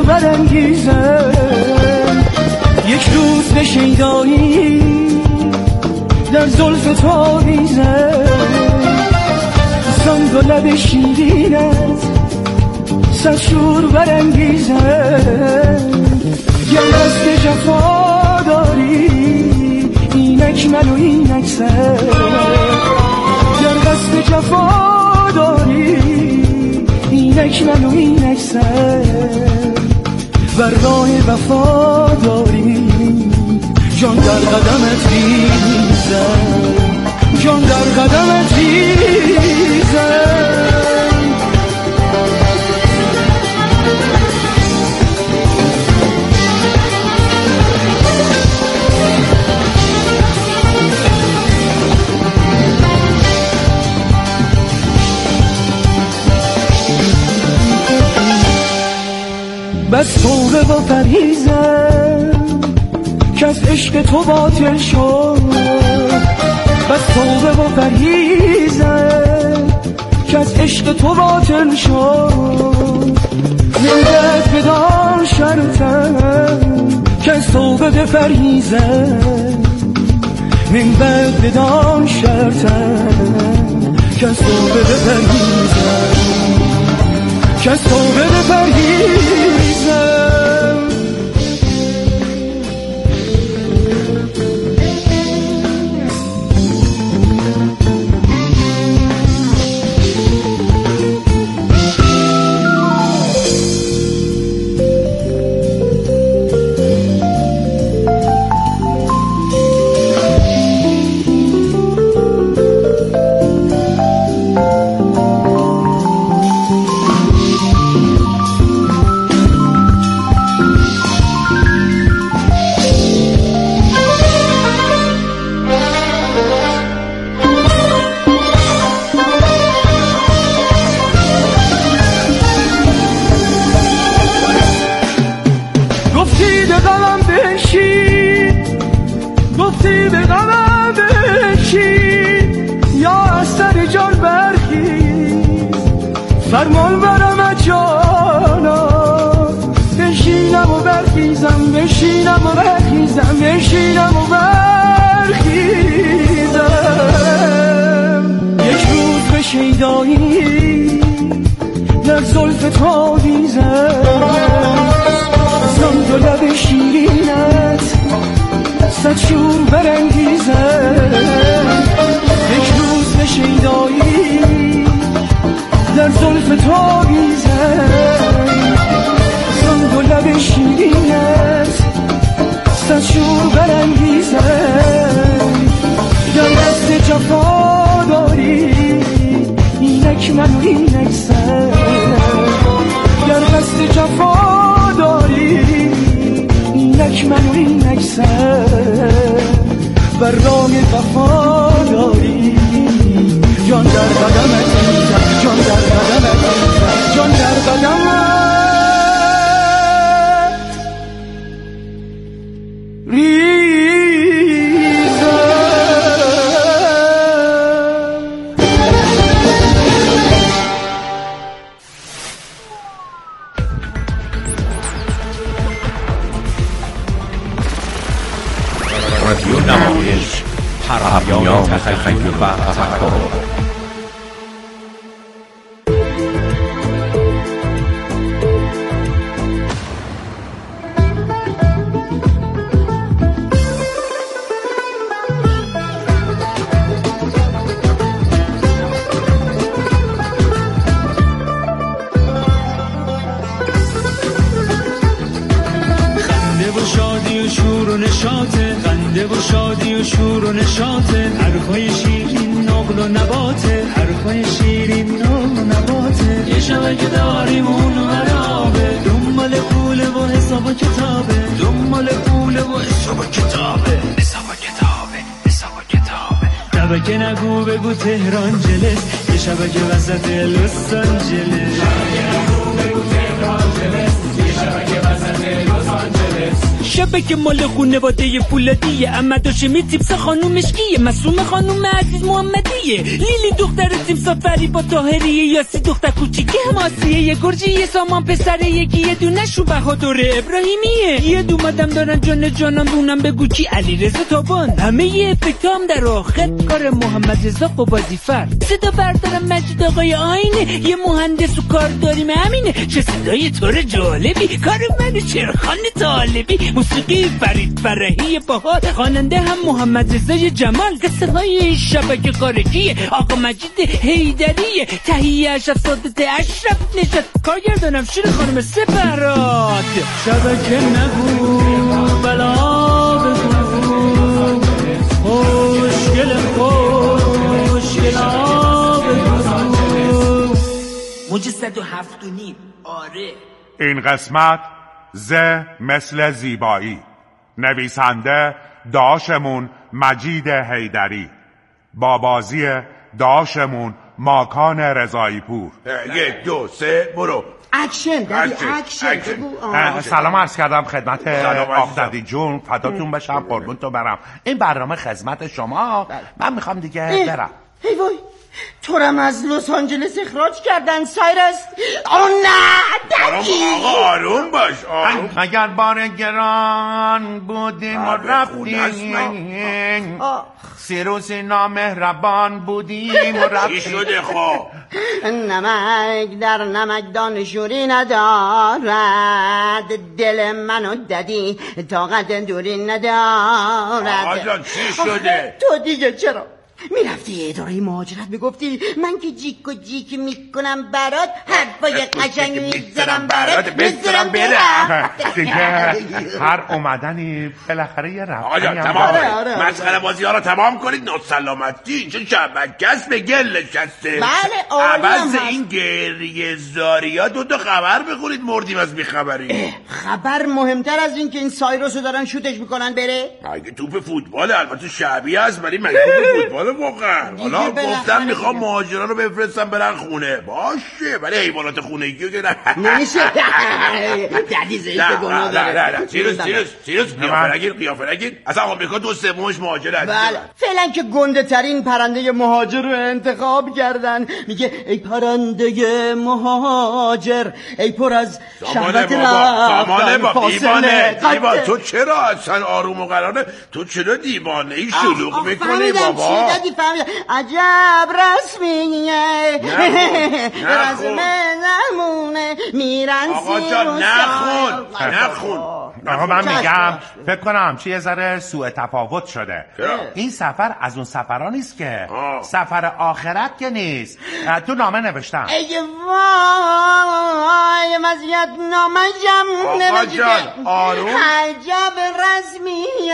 برانگیزه. یک روز به شیدایی در زلف تو آویزه، سنگ و لب شیرینت صد شور برانگیزه. گر قصد جفا داری اینک من و اینک سر، گر قصد جفا داری اینک من و اینک سر. بر راه وفا داری جان در قدمت ریزم، جان در قدمت ریزم. بس توبه و پرهیزم که از عشق تو باطل شد، بس توبه و پرهیزم که از عشق تو باطل شد. ملت بدان شرطم که از توبه بپرهیزم، من بعد بدان شرطم که از توبه بپرهیزم، که از توبه بپرهیزم. گفتی به غمم بشین یا از سر جان برخیز، فرمان برم جانا بشینم و برخیزم، بشینم و برخیزم، بشینم و برخیزم. یک روز به شیدایی در زلف تو آویزم، سمت و لب شیرینت صد شور برانگیزم. یک روز به شیدایی در زلف تو آویزم، سمت و لب شیرینت صد شور برانگیزم. گر قصد جفا داری اینک من و اینک سر، گر قصد جفا داری اینک من و اینک سر. بر راه وفا داری جان در قدمت ریزم، جان در قدمت ریزم، جان در قدمت رادیو نمایش پیام تخیل و تفکر. خنده و شادی و شور و نشاطه، حرفای شیرین نقل و نباته، حرفای شیرین نقل و نباته. یه شبه که داریم اون ورابه، دنبال پوله و حساب و کتابه، دنبال پوله و حساب و کتابه، حساب و کتابه، حساب و کتابه. شبه که نگو بگو تهران جلس، یه شبه که وسط لس آنجلس، شبه که نگو بگو تهران جلس، یه شبه که وسط لس آنجلس. شبه که مال خونواده فولادیه. احمد هاشمی تیپس خانومش کیه؟ مسوم خانوم عزیز محمدیه. لیلی دختر تیمسا فریبا طاهریه. یاسی دختر کوچیکه حماسیه. گرجی سامان پسره یکی یه دونه شو بهادر ابراهیمیه. یه دومدم دارن جانم دونم بگو کی؟ علیرضا تابان. همه یه افکتام در آخر کار محمد رضا قبادیفر. صدا بردارم مجید آقای آینه. یه مهندس و کار داریم همینه. چه صدای طور جالبی. کار من چرخان طالبی. موسیقی فرید فرحی باحال. خواننده هم محمد رضای جمال. قصه های شبکه کارکیه. آقا مجید حیدریه. تهیه اشرف سادت اشرف نشد. کارگردانم شیر خانم سپراد. شبکه نگو بلا بگو خوشگل بگو موج 107.5. آره این قسمت ز مثل زیبایی، نویسنده داشمون مجید حیدری، با بازی داشمون ماکان رضایی پور. 1 2 3 برو. اکشن دادی اکشن. سلام عرض کردم خدمت آقدادی جون، فداتون بشم، قربون تو برم. این برنامه خدمت شما. من میخوام دیگه برم. هی وای تورم از لس آنجلس اخراج کردن سایرس. نه آقا آروم باش. اگر بار گران بودیم و رفتیم، سیروس نامهربان بودیم و رفتیم. چی شده خب؟ نمک در نمکدان شوری ندارد. دل منو دادی طاقت دوری ندارد. آقا جان چی شده؟ تو دیگه چرا میرفتی اداره مهاجرت میگفتی من که جیک و جیک میکنم برات، حرفای قشنگ میذارم برات، میذارم برم دیگه هر اومدنی بالاخره یه رفتنی. آقا جان تمام. مسخره بازی ها رو تمام کنید. ناسلامتی اینجا شبکه‌ست به گل نشسته. بله عالی. عوض این گریه زاری ها 2 تا خبر بخورید مردیم از بیخبری. خبر مهمتر از این که این سایروسو دارن شوتش میکنن بره. مگه توپ فوتبال البته شبیه است ولی مگه توپ فوتبال واقعا. حالا گفتم میخوام مهاجرا رو بفرستم برن خونه. باشه ولی حیوانات خونگی رو که نمیشه. دردی زید گناه داره. سیروس قیافه نگیر. اصلا آمریکا 2/3 مهاجر. بله فعلا که گنده ترین پرنده مهاجر رو انتخاب کردن. میگه ای پرنده مهاجر ای پر از شهوت رفتن دیوانه. تو چرا اصلا آروم و قراره؟ تو چرا دیوانه ای شلوغ میکنی بابا؟ عجب رسمیه رسم نمونه میرن. آقا جان نخون. آقا من میگم فکر کنم چه یه ذره سوء تفاوت شده. این سفر از اون سفرها نیست که سفر آخرت که نیست. تو نامه نوشتم. ای وای مزیت نامه جم آقا جان آروم. عجب رسمیه.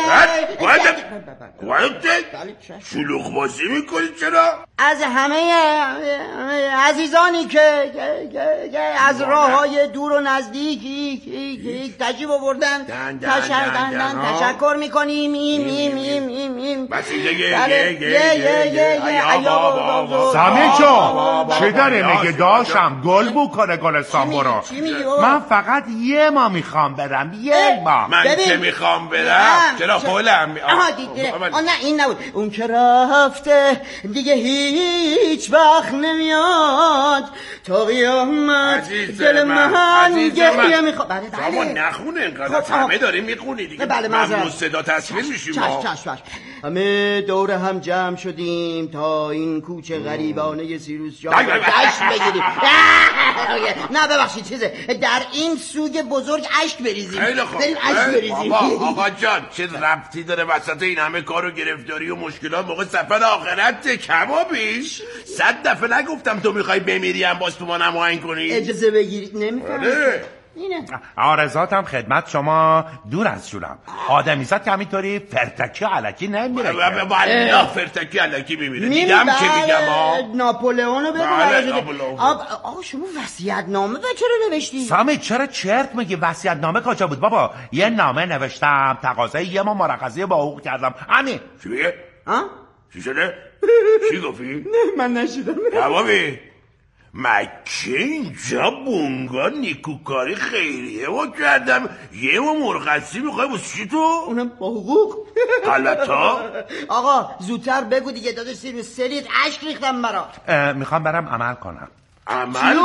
شلوغ بازی میکنی چرا؟ از همه عزیزانی که از راههای دور و نزدیک تشریف آوردن تشکر میکنیم. بس سامی چون چه داره میگه داشم گل بکنه گلستان برو. من فقط یه ما میخوام برم. یه ما من که میخوام برم. چرا خولم نه این نبود. اون که رفته دیگه هیچ وقت نمیاد تا قیامت. دل من گریه میخواد. اما نخونه اینقدر. همه داریم میخونی دیگه. من صدا تصویر میشیم. چش همه دور هم جمع شدیم تا این کوچه غریبانه سیروس جان جشن بگیریم. نه ببخشید چیزه در این سوگ بزرگ اشک بریزیم. بریم اشک بریزیم. آقا جان چه ربطی داره وسط این همه کار و گرفتاری و مشکلات موقع سفر آخرت؟ کبابیش 100 دفعه نگفتم تو میخوای بمیری هم باز تو ما نماین کنی؟ اجازه بگیرید نمیفهمم. آرزاتم خدمت شما دور از جونم. آدمیزاد که همینطوری فرتکی و علکی نمیره. والله فرتکی علکی میمیره. دیدم که میگم ناپولئونو بگو. آقا شما وصیت نامه چرا نوشتی؟ سامی چرا چرت میگی؟ وصیت نامه کجا بود بابا؟ یه نامه نوشتم تقاضای یه ما مرخصی با حقوق کردم. همین. چی میگه؟ چی شده؟ چی گفتی؟ نه من نشیدم. کبابی مکه اینجا بونگا نیکوکاری خیریه با کردم یه ما مرخصی میخوای بس چی تو؟ اونم با حقوق حالتا؟ آقا زودتر بگو دیگه داداش سیروس سریت عشق ریختم برات. میخوام برم عمل کنم. عمل؟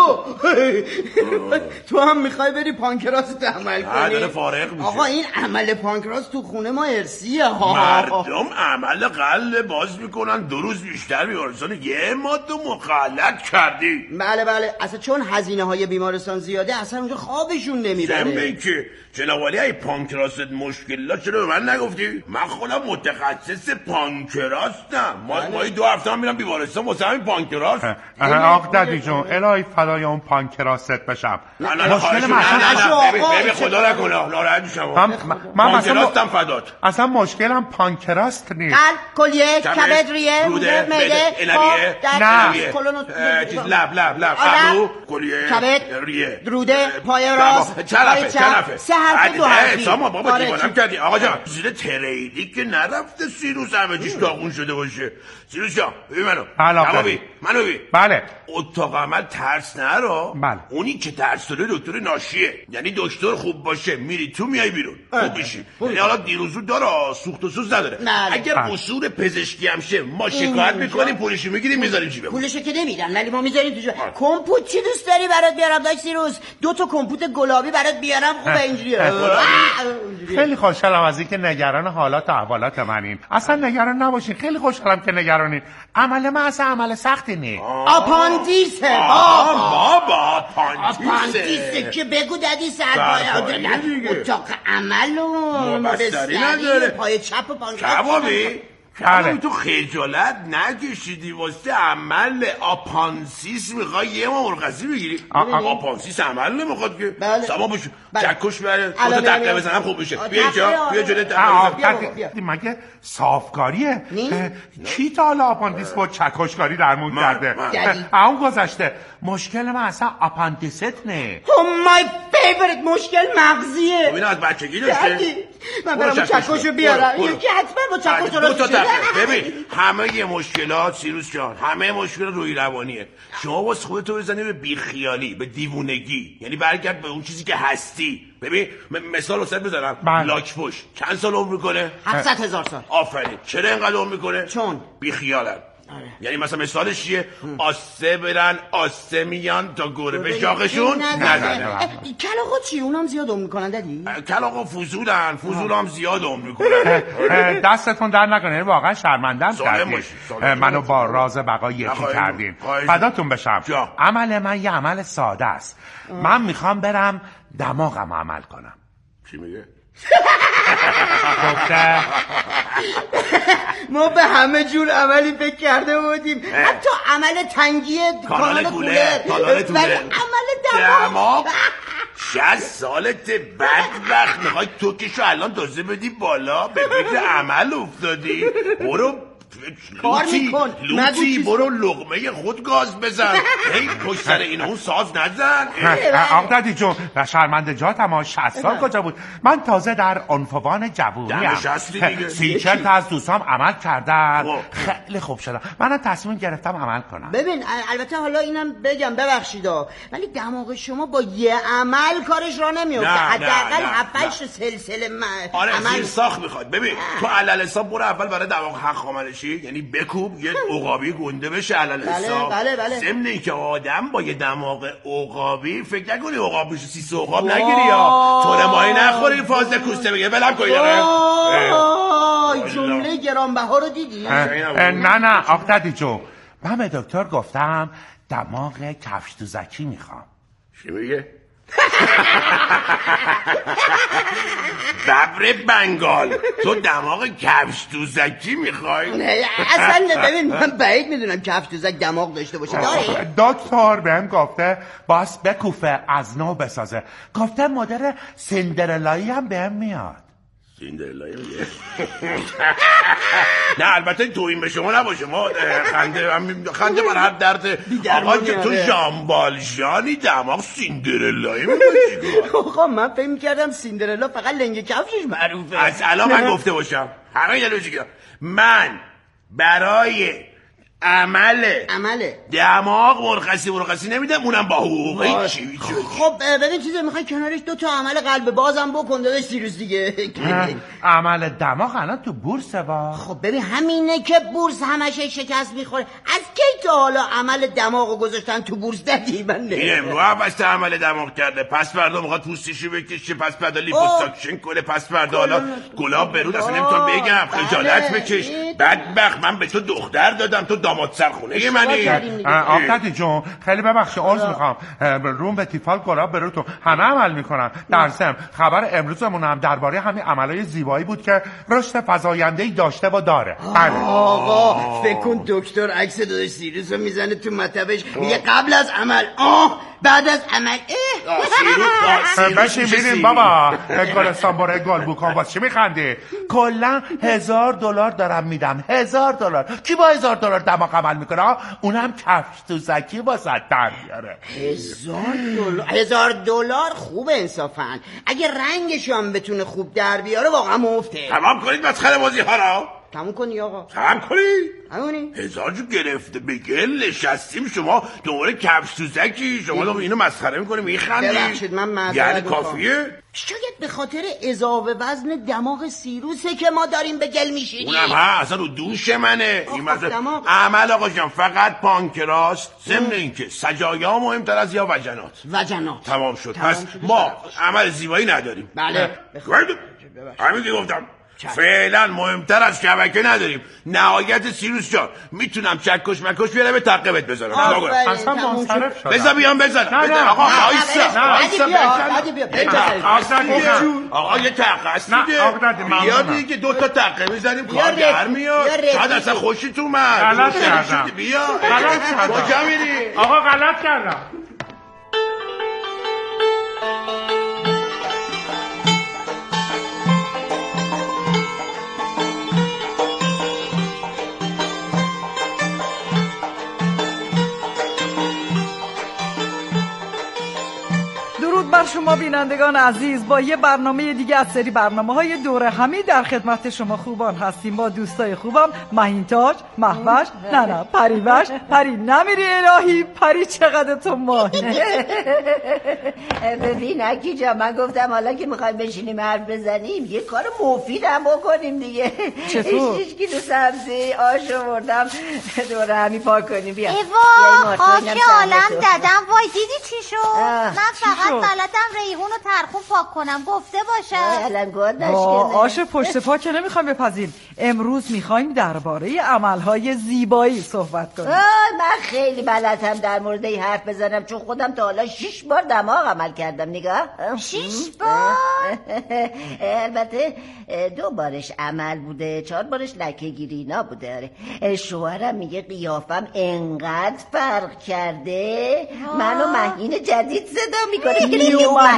تو هم میخوای بری پانکراست عمل کنی؟ داره فارغ میشه. آقا این عمل پانکراست تو خونه ما ارسیه ها. مردم عمل قلب باز میکنن 2 روز بیشتر بیمارستان یه ما تو مخالط کردی. بله اصلا چون هزینه های بیمارستان زیاده اصلا اونجا خوابشون نمیبره. جنبه که جنابالی ای پانکراست مشکل چرا به من نگفتی؟ من خودم متخصص پانکراستم. ما 2 هفته هم میرم بیمارستان واسه همین پانکراست. آق دادی جون الهی فدای اون پانکراست بشم. مشکل من خدا نکنه ناراحت میشم. من پانکراستم فدات. اصلا مشکلم پانکراست نیست. قلب، کلیه، کبد، ریه، روده، معده، انویه، نه چیز لب ابرو، کلیه، کبد، ریه، روده، پای راست، چرفه 3 حرف 2 حرفی. شما بابا دیوانم کردی. آقا جان زیر تریدی که نرفته سیروس همه چیش داغون شده باشه. سیروس جان ببین منو ببین. بله. اتاق عمل ترس نرو. بله. اونی که ترس داره دکتر ناشیه. یعنی دکتر خوب باشه میری تو میای بیرون خوب میشی. یعنی حالا دیروزو داره سوخت و سوز نداره. اگر قصور پزشکی هم شه ما شکایت میکنیم پولشو میگیریم میذاریم جیبمون. پولشو که نمیدن ولی ما میذاریم تو جیب. کمپوت چی دوست داری برات بیارم داش سیروس؟ 2 تا کمپوت گلابی برات بیارم خوبه اینجوریه. خیلی خوشحالم از اینکه نگران حالات و احوالات منین. اصلا نگران نباشین. خیلی خوشحالم که نگرانین. عمل من اصلا عمل سختی نیست. آپاندیسه بابا آپاندیسه که بگو دادی سرپای اتاق عمل و بستری نداره. پای چپ و پانکراست. کبابی تو خجالت نکشیدی واسه عمل آپانسیس میخوای یه ما مرخصی بگیری؟ آپانسیس عمل نمیخواد که سما بشو چکش بره 2 تا دقیقه بزنم خوب میشه. بیا جلوی دقیقه مگه صافکاریه؟ کی تا حالا آپاندیس با چکشکاری درمون کرده؟ اون گذشته مشکل من اصلا آپاندیست نه. مای فیوریت مشکل مغزیه. ببین از بچگی داشته. من برم چکشو بیارم. یکی حتما با چکش درست شده. ببین همه مشکلات سیروس جان همه مشکلات روحی روانیه. شما واسه خودتو بزنی به بیخیالی به دیوونگی. یعنی برگرد به اون چیزی که هستی. ببین مثال واسه بزنم لاک پوش چند سال عمر میکنه؟ 700,000 سال. آفرین. چرا اینقدر عمر میکنه؟ چون بیخیالن. یعنی مثلا مثالش چیه؟ آسه برن آسه میان تا گربه شاخشون نزنه. کلاغا چی؟ اونم زیاد عمر میکنن دادی؟ کلاغا فضول هم زیاد عمر میکنن. دستتون در نکنه واقعا شرمندم کردین. منو با راز بقا یکی کردین. فداتون بشم. عمل من یه عمل ساده است. من میخوام برم دماغم عمل کنم. چی میگه؟ ما به همه جور عملی فکر کرده بودیم حتی عمل تنگی کانال کولر ولی عمل دماغ 60 سالت بدبخت میخوای توکشو الان تازه بدی بالا به فکر عمل افتادی. برو کار میکن لوتی برو لقمه خود گاز بزن. هی پشت سر این اون ساز نزن. آقدادی جون شرمنده جاتم 60 سال کجا بود؟ من تازه در عنفوان جوونیم. 30 تا از دوستام عمل کردن خیلی خوب شدم. من تصمیم گرفتم عمل کنم. ببین البته حالا اینم بگم ببخشیدا ولی دماغ شما با یه عمل کارش را نمیفته. حداقل 7 سلسله عمل ساخت میخواد. ببین تو علل حساب برو اول برای دماغ حق عملشی یعنی بکوب یه عقابی گنده بشه علل حساب. بله. ضمن اینکه آدم با یه دماغ عقابی فکر نکنی عقاب بشه 30 عقاب نگیری یا تو ماهی نخوری فاز کوسته بگه ولم کنی داره. جمله گرانبها رو دیدی؟ نه آقدادی جون من به دکتر گفتم دماغ کفش دوزکی میخوام. چی میگه؟ ببر بنگال تو دماغ کفش دوزکی میخوای؟ اصلا ببین من بعید میدونم کفش دوزک دماغ داشته باشه. دکتر بهم گفته باس بکوفه از نو بسازه. گفته مدر سیندرلایی هم بهم میاد. سیندرلایی میگه؟ نه البته تویین به شما نباشه. ما خنده بر هر درد. آقا که تو ژامبالژانی دماغ سیندرلایی میگه. آقا من فکر می‌کردم سیندرلا فقط لنگ کفشش معروفه. از الان من گفته باشم همه یه لوجیکه. من برای عمله دماغ مرخصی نمیدم، اونم با حقوقی. چی خب ببین چیزی میخوای کنارش 2 تا عمل قلب بازم بکن داداش سیروس دیگه. عمل دماغ الان تو بورسه با. خب ببین همینه که بورس همش شکست میخوره. از کی تا حالا عمل دماغو گذاشتن تو بورس دادی؟ من این امروز بس عمل دماغ کرده، پس فردا میخواد پوستشو بکشه، پس فردا لیپوساکشن کنه، پس فردا حالا گلاب برود. اصلا نمیتونم بگم، خجالت بکش. بدبخت من به تو دختر دادم، تو داماد سرخونه منی. آفتتی جون خیلی ببخشید عرض میخوام، روم به تیفال گلاب برود همه عمل میکنن. در ضمن خبر امروزمون هم درباره همین عملای زیبایی بود که رشد فزاینده‌ای داشته و داره. آقا فکر کن دکتر عکس داداش سیروس رو میزنه تو مطبش، میگه قبل از عمل بعد از عمل بشین بینیم بابا. گلستان باره گل بوکان باز چی میخندی؟ کلا $1000 دارم میدم. $1000 کی با $1000 دماغ عمل میکنه؟ اونم کفش تو زکی با 100 در میاره. $1000 خوبه انصافا. اگه رنگش هم بتونه خوب در بیاره واقعا مفته. تمام کنید مسخره بازی ها را. تموم کنی آقا. تمام کنی؟ همونی 1000 جو گرفته به گل نشستیم، شما دوباره کفش تو زکی، شما اینو مسخره میکنی میخندی. ببخشید من معذرت یعنی کافیه؟ شاید به خاطر اضافه وزن دماغ سیروسه که ما داریم به گل میشینیم. اونم اصلا رو دوش منه. این عمل آقا جان فقط پانکراست، ضمن اینکه سجایا مهمتر از یا وجنات. تمام شد. پس ما عمل زیبایی نداریم. بله همین که گفتم. فعلا مهمتر از شبکه نداریم. نهایت سیروس جان میتونم چکش مکش بیارم به تقبت بذارم. اصلا منصرف شدم. بذار بیام بزنم. آقا آقا یه تقه است دیگه. بیا دیگه 2 تا تقه میزنیم کار در میاد. بعد اصلا خوشی تو من. غلط کردم. بیا کجا میری؟ آقا غلط کردم. بر شما بینندگان عزیز، با یه برنامه دیگه از سری برنامه‌های دوره همی در خدمت شما خوبان هستیم. با دوستای خوبم مهینتاج، مهوش، نه پریوش، پری نمیری الهی، پری چقدر تو ماهی. ببین اکی جا من گفتم حالا که میخوایم بشینیم حرف بزنیم یه کار مفید هم بکنیم دیگه. چطور؟ 6 کیلو سبزی آش آوردم دوره همی پاک کنیم. بیا ایوا خاک عالم دادم. وای دیدی چی شد؟ من فقط بلدم ریحون و ترخون پاک کنم، گفته باشم. آش پشت پا که نمیخوایم بپزیم. امروز میخوایم درباره عملهای زیبایی صحبت کنیم. من خیلی بلدم در مورد این حرف بزنم، چون خودم تا حالا 6 بار دماغ عمل کردم. نگاه 6 بار؟ البته 2 بارش عمل بوده، 4 بارش لکه گیری اینا بوده. شوهرم میگه قیافم انقدر فرق کرده منو مهین جدید صدا میکنه.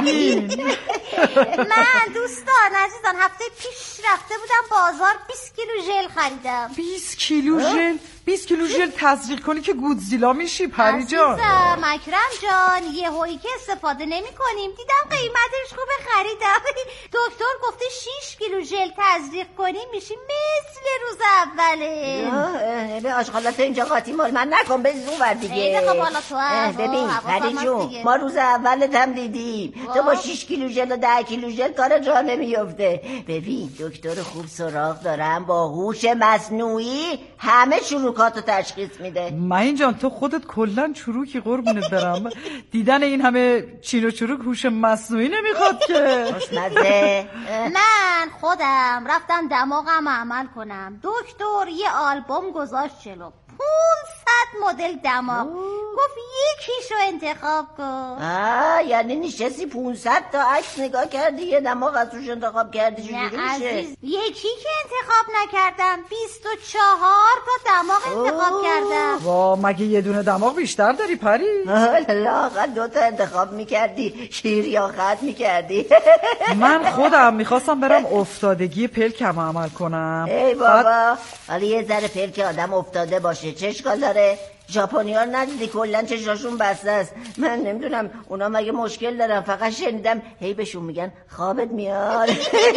من دوستان عزیزان هفته پیش رفته بودم بازار 20 کیلو ژل خریدم. 20 کیلو ژل؟ 20 کیلو ژل تزریق کنی که گودزیلا میشی پری جان. عزیزم اکرم جان یه هایی که استفاده نمی کنیم دیدم قیمتش خوبه خریدم. دکتر گفته 6 کیلو ژل تزریق کنیم میشی مثل روز اوله. به آشغالات اینجا قاطی مال من نکن، به زور دیگه. خب حالا تو ببین پری جون ما روز اولت هم دیدیم تو با 6 کیلو ژل و 10 کیلو ژل کار جا نمیفته. ببین دکتر خوب سراغ دارم با هوش مصنوعی همه چروکاتو تشخیص میده. من جان تو خودت کلا چروکی قربونت برم. دیدن این همه چین و چروک هوش مصنوعی نمیخواد که. خوشمزه. من خودم رفتم دماغم عمل کنم. دکتر یه آلبوم گذاشت جلو 500 مدل دماغ، گفت یکیشو انتخاب کن. یعنی نشستی 500 تا عکس نگاه کردی یه دماغ از روش انتخاب کردی؟ چجوری میشه؟ یکی که انتخاب نکردم 24 تا دماغ انتخاب کردم. وا مگه یه دونه دماغ بیشتر داری پری؟ لااقل 2 تا انتخاب میکردی، شیر یا خط میکردی. من خودم میخواستم برم افتادگی پلکم عمل کنم. ای بابا حالا یه ذره پلک آدم افتاده باشه چه اشکال داره؟ ژاپنی‌ها ندیدی کلن چشاشون بسته است. من نمیدونم اونا مگه مشکل دارن، فقط شنیدم هی بهشون میگن خوابت میاد.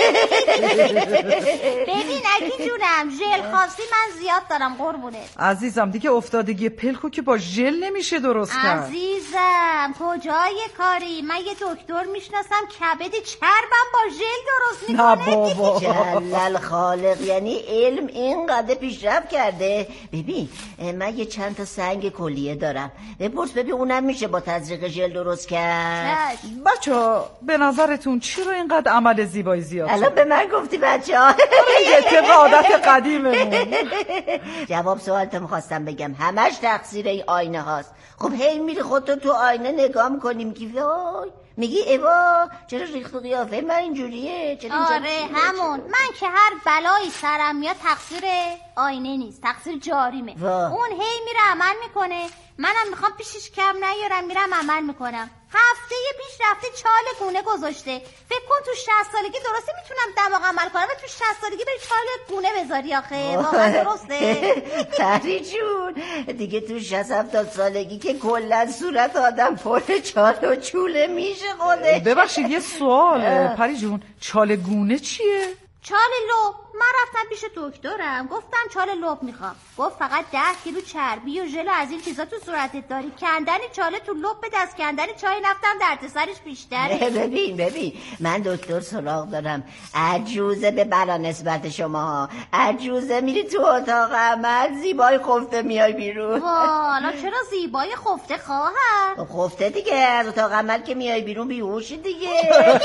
ببین اگه جونم ژل خاصی من زیاد دارم قربونت. عزیزم دیگه افتادگی پلکو که با ژل نمیشه درست کرد. عزیزم کجای کاری؟ من یه دکتر میشناسم کبد چربم با ژل درست میکنه. نه بابا جلال خالق، یعنی علم اینقدر پیشرفت کرده. ببین من یه چند تا سنگ کلیه دارم، بپرس ببین اونم میشه با تزریق ژل درست کرد. بچه‌ها به نظرتون چرا اینقدر عمل زیبایی زیاد؟ الان به من گفتی بچه‌ها؟ طبق عادت قدیممون. جواب سوالتو میخواستم بگم، همش تقصیر این آینه هاست. خب هی میری خودتو تو آینه نگاه میکنیم که وای میگی ایوا چرا ریخت و قیافه من اینجوریه؟ آره همون. من که هر بلایی سرم میاد تقصیر آینه نیست، تقصیر جاریمه. اون هی میره عمل میکنه، منم میخوام پیشش کم نیارم، میرم عمل میکنم. هفته پیش رفته چال گونه گذاشته. فکر کن تو 60 سالگی درسته میتونم دماغ عمل کنم و تو 60 سالگی بری چال گونه بذاری آخه؟ واقعا درسته؟ پری جون دیگه تو 60-70 سالگی که کلا صورت آدم پر چال و چوله میشه خودش. ببخشید یه سوال پری جون، چال گونه چیه؟ چال لب. من رفتم پیش دکترم گفتم چال لب میخوام. گفت فقط 10 کیلو چربی و ژل از این چیزا تو صورتت داری، کندن چاله تو لب به دست کندن چای نفتم دردسرش بیشتره. ببین من دکتر سراغ دارم، عجوزه به بلا نسبت شما. عجوزه میری تو اتاق عمل زیبای خفته میای بیرون. حالا چرا زیبای خفته خواهر؟ خفته دیگه، از اتاق عمل که میای بیرون بیهوشی دیگه.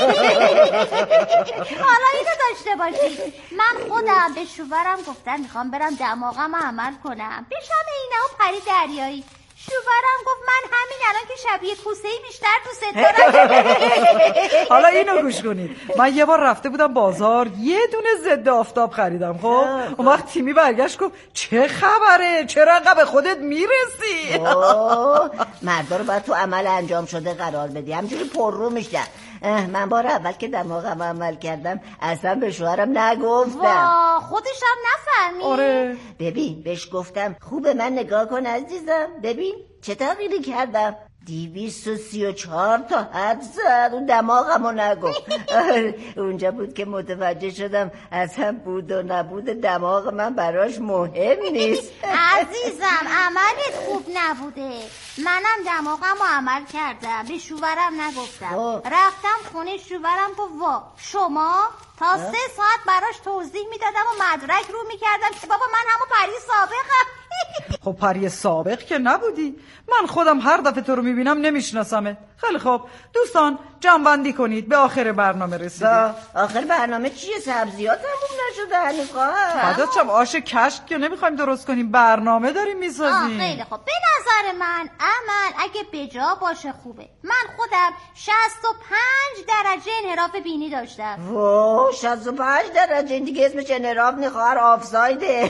حالا اینو داشته باشی، من خودم به شوهرم گفتم میخوام برم دماغم عمل کنم بشم اینه و پری دریایی. شوهرم گفت من همین الان که شبیه کوسه‌ای بیشتر دوست دارم. حالا اینو گوش کنید، من یه بار رفته بودم بازار یه دونه ضد آفتاب خریدم. خب اون وقت تیمی برگشت گفت چه خبره، چرا انقدر به خودت میرسی؟ مردا رو باید تو عمل انجام شده قرار بدی، همجوری پر رو میشن. من بار اول که دماغم عمل کردم اصلا به شوهرم نگفتم. خودش هم نفهمید. آره ببین بهش گفتم خوبه من نگاه کن عزیزم، ببین چه تغییری کردم. 234 تا حد زد و دماغمو نگفت. اونجا بود که متوجه شدم اصلا بود و نبود دماغ من براش مهم نیست. عزیزم عملت خوب نبوده، منم دماغمو عمل کردم به شوهرم نگفتم. رفتم خونه شوهرم گفت وا شما تا 3 ساعت براش توضیح میدادم و مدرک رو میکردم که بابا من همون پری سابقم. خب پری سابق که نبودی، من خودم هر دفعه تو رو میبینم نمیشناسمت. خیلی خب دوستان جمع‌بندی کنید، به آخر برنامه رسیدیم. آخر برنامه چیه؟ سبزیات تموم نشده هنوز خواهر. بعداً آش کشک که نمیخوایم درست کنیم، برنامه داریم میسازیم. خیلی خب به نظر من عمل اگه بجا باشه خوبه. من خودم 65 درجه انحراف بینی داشتم. 65 درجه دیگه اسمش انحراف نیست خواهر، آفسایده.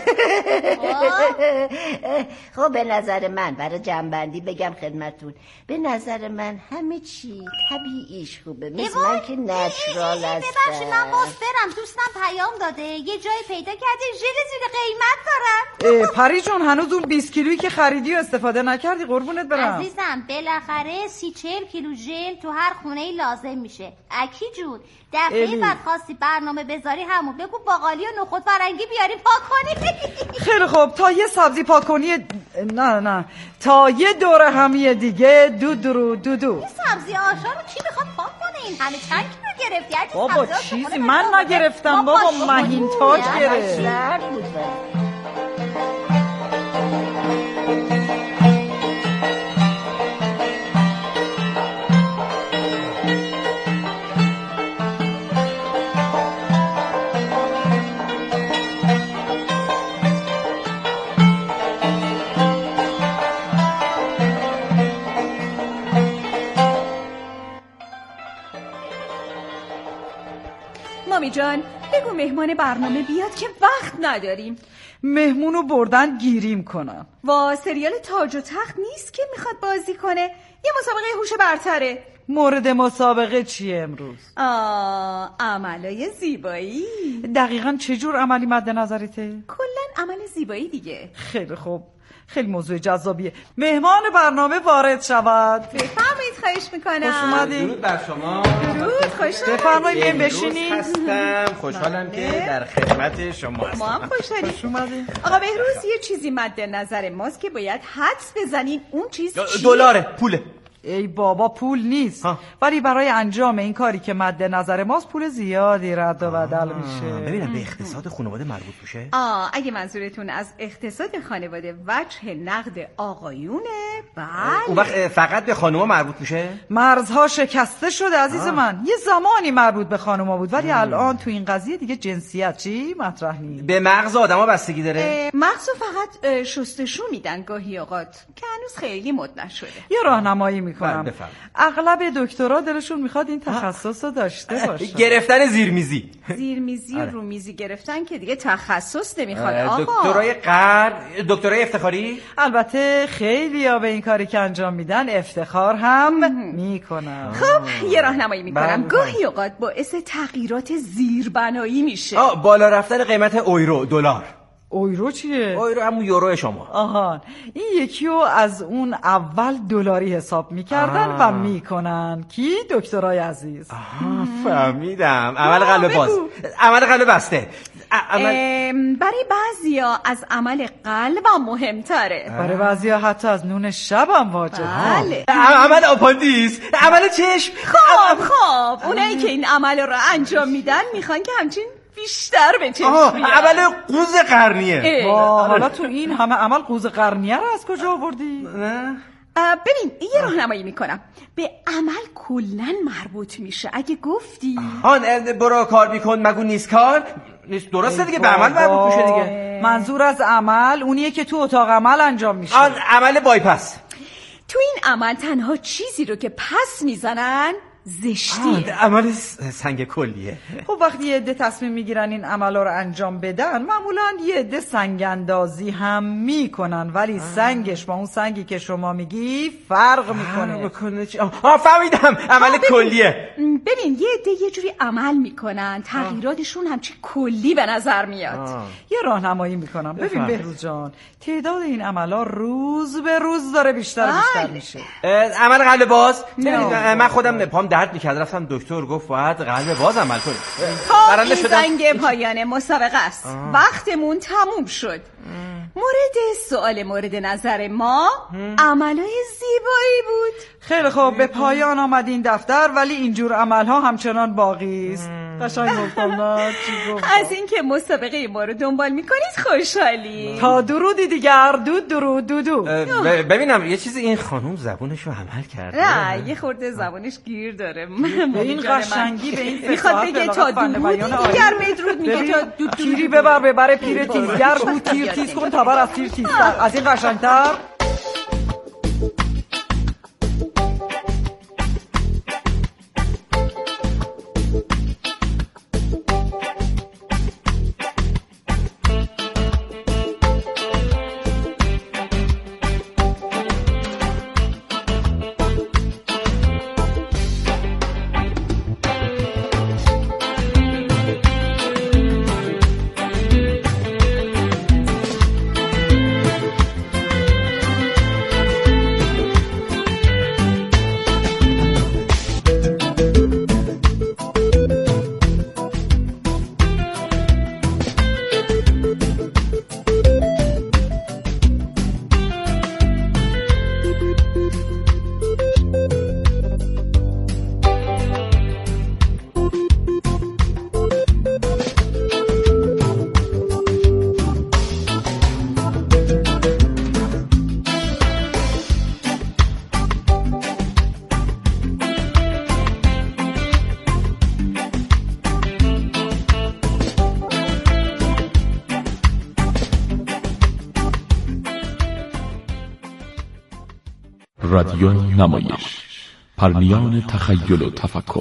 خب به نظر من برای جنبندی بگم خدمتون، به نظر من همه چی طبیعیش خوبه، مثل من که نچرال هستم. ببخشید من باز برم، دوستم پیام داده یه جایی پیدا کرده ژل زیر قیمت دارن. پری جون هنوز اون 20 کیلویی که خریدی و استفاده نکردی قربونت برم. عزیزم بالاخره 30-40 کیلو ژل تو هر خونه لازم میشه. اکی جون دفعه بعد خواستی برنامه بذاری همون بگو باقالی و نخود فرنگی بیاری پاک کنی. خیلی خوب تا یه سبزی پاک کنی نه تا یه دوره همی دیگه دو این سبزی آشا رو کی میخواد پاک کنه؟ این همه چند کیلو گرفتی؟ بابا چیزی من نگرفتم بابا، مهین تاج گرفت. مامی جان بگو مهمان برنامه بیاد که وقت نداریم. مهمونو بردن گیریم کنم. وا سریال تاج و تخت نیست که میخواد بازی کنه، یه مسابقه هوش برتره. مورد مسابقه چیه امروز؟ عملای زیبایی. دقیقاً چه جور عملی مد نظرته؟ کلاً عمل زیبایی دیگه. خیلی خوب خیلی موضوع جذابیه. مهمان برنامه وارد شود. بفرمایید، خواهش میکنم. خوش اومدید. درود بر شما. درود، خوش اومدید. بفرمایید بشینید. هستم، خوشحالم که در خدمت شما هستم. ما هم خوشحالیم. آقا بهروز، یه چیزی مد نظر ماست که باید حدس بزنین. اون چیز دلاره، پوله. ای بابا، پول نیست، ولی برای انجام این کاری که مد نظر ماست پول زیادی رد و بدل میشه. ببینم به اقتصاد خانواده مربوط میشه؟ اگه منظورتون از اقتصاد خانواده وجه نقد آقایونه، بله. اون وقت فقط به خانوما مربوط میشه؟ مرزها شکسته شده عزیز من. یه زمانی مربوط به خانوما بود، ولی الان تو این قضیه دیگه جنسیت چی مطرح نیست. به مغز آدما بستگی داره؟ مغزو فقط شستشو میدن گاهی اوقات که هنوز خیلی مد نشده. یه راهنمایی میکنم. اغلب دکترا دلشون میخواد این تخصص رو داشته باشه. گرفتن زیرمیزی و رومیزی گرفتن که دیگه تخصص نمیخواد. آقا دکترای قرض، دکترای افتخاری؟ البته خیلی‌ها به این کاری که انجام میدن افتخار هم میکنن. خب یه راهنمایی میکنم. گاهی اوقات باعث تغییرات زیربنایی میشه. بالا رفتن قیمت یورو، دلار. یورو چیه؟ یورو همون یورو شما. آهان، این یکی رو از اون اول دلاری حساب میکردن و میکنن. کی؟ دکترای عزیز. فهمیدم. عمل قلب باز، عمل قلب بسته. برای بعضیا از عمل قلب هم مهمتره. برای بعضیا حتی از نون شب هم واجبه. بله. عمل آپاندیس، عمل چشم. خب اونایی که این عمل رو انجام میدن میخوان که همچین بیشتر به چشم بیاد. عمل قوز قرنیه. حالا تو این همه عمل قوز قرنیه رو از کجا آوردی؟ نه ببین یه راهنمایی میکنم. به عمل کلن مربوط میشه. اگه گفتی برو کار میکن مگو نیست کار نیست، درسته دیگه، به عمل مربوط میشه دیگه. منظور از عمل اونیه که تو اتاق عمل انجام میشه. عمل بایپس. تو این عمل تنها چیزی رو که پس میزنن زشتیه. عمل سنگ کلیه. خب وقتی یه عده تصمیم میگیرن این عملا رو انجام بدن، معمولا یه عده سنگ اندازی هم میکنن، ولی سنگش با اون سنگی که شما میگی فرق میکنه. فهمیدم. عمل کلیه. ببین یه عده یه جوری عمل میکنن تغییراتشون همچین کلی به نظر میاد. یه راهنمایی میکنم. ببین بهروز جان، تعداد این عملا روز به روز داره بیشتر میشه. عمل قلب باز. من خودم پام درد میکرد، رفتم دکتر گفت باید قلب باز عمل کنی. برنده شدم. زنگ پایان مسابقه است. وقتمون تموم شد. سوال مورد نظر ما عملای زیبایی بود. خیلی خوب، به پایان آمد این دفتر، ولی اینجور عملها همچنان باقی است. قشنگ گفتم نه؟ از اینکه مسابقه ما رو دنبال میکنید خوشحالی. تا درودی دیگر. درود دودو. ببینم یه چیزی، این خانوم زبونشو عمل کرده؟ نه یه خورده زبونش گیر داره. به این قشنگی، به این میخواد بگه تا درودی دیگر بدرود میگه تا تیری ببر پیر تیزگر گو تیر تیز کن تبر از تیر تیزتر. از این قشنگتر؟ رادیو نمایش، پرمیان تخیل و تفکر.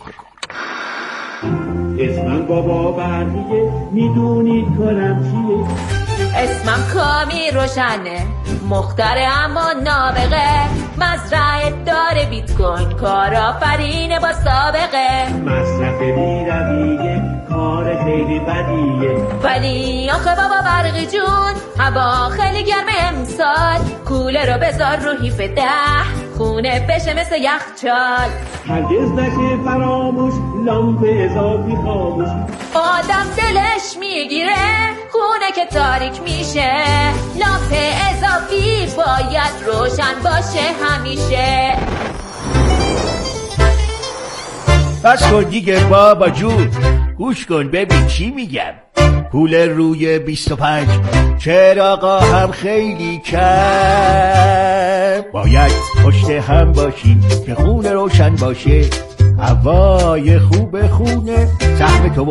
اسمم بابا برمیگه، میدونی کارم چیه؟ اسمم کامی روشنه، مختره اما نابغه، مزرعه داره بیت کوین، کارآفرینه با سابقه، مصرف بی‌رویه، کار خیلی بدیه، ولی آخه بابا برقی جون هوا خیلی گرمه امسال، سال. کوله رو بذار رو حیف 10 خونه بشه مثل یخچال. هرگز نشه فراموش لامپ اضافی خاموش. آدم دلش میگیره خونه که تاریک میشه. لامپ اضافی باید روشن باشه همیشه. بس کن دیگه بابا جون، گوش کن ببین چی میگم. کوله روی 25 چراغا هم خیلی کم. باید پشت هم باشیم که خونه روشن باشه. هوای خوب خونه سهم تو